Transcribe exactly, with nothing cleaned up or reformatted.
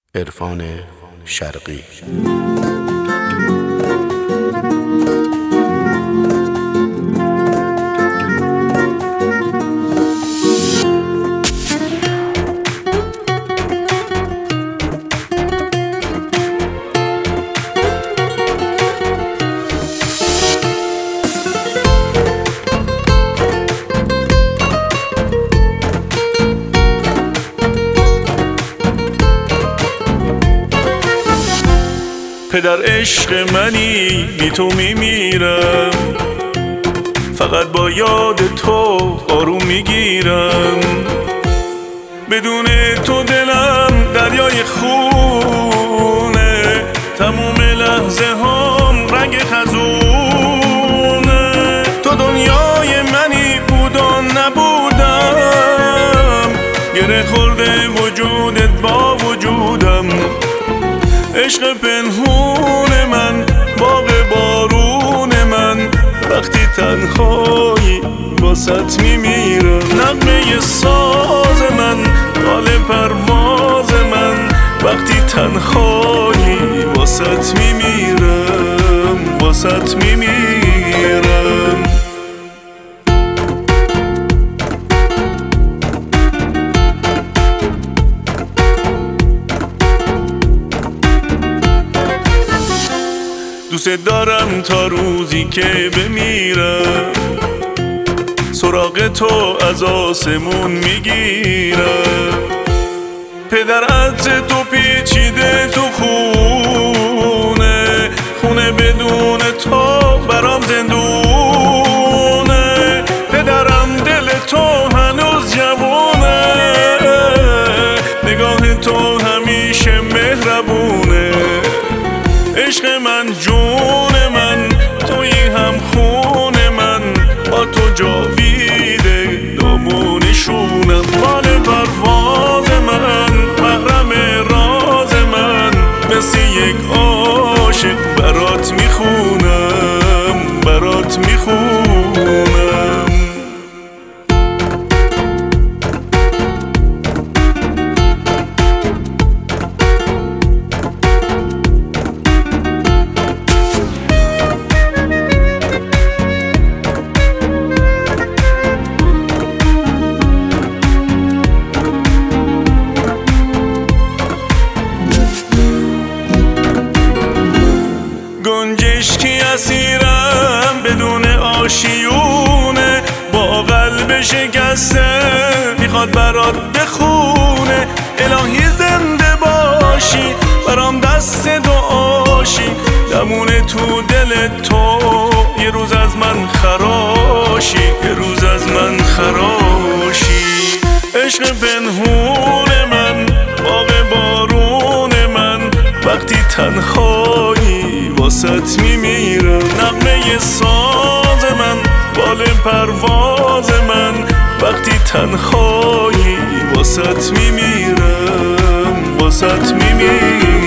عرفان شرقی. پدر عشق منی بی تو میمیرم، فقط با یاد تو آروم میگیرم. بدون تو دلم دریای خونه، تموم لحظه هم رنگ خزونه. تو دنیای منی بود و نبودم، گره خورده وجودت با وجودم. عشق پنهون من، باغ بارون من، وقتی تنهایی واسط میمیرم. نغمه ساز من، حال پرواز من، وقتی تنهایی واسط میمیرم، واسط میمیرم. دوست دارم تا روزی که بمیرم، سراغ تو از آسمون میگیرم. پدر عطر تو پیچیده تو خونه، خونه بدون تو برام زندونه. پدرم دل تو هنوز جوونه، نگاه تو همیشه مهربونه. عشق من، جون من، توی هم خون من، با تو جاویده دامونشونم. بال پرواز من، محرم راز من، مثل یک عاشق برات میخونم، برات میخونم. گنجشکی اسیرم بدون آشیونه، با قلب شکسته میخواد برات بخونه. الهی زنده باشی، برام دست دعاشی، دمونه تو دل تو یه روز از من خراشی، یه روز از من خراشی. عشق پنهون من، باغ بارون من، وقتی تنهایی واسط میمیرم. نغمه ساز من، بال پرواز من، وقتی تنهایی واسط میمیرم، واسط میمیرم.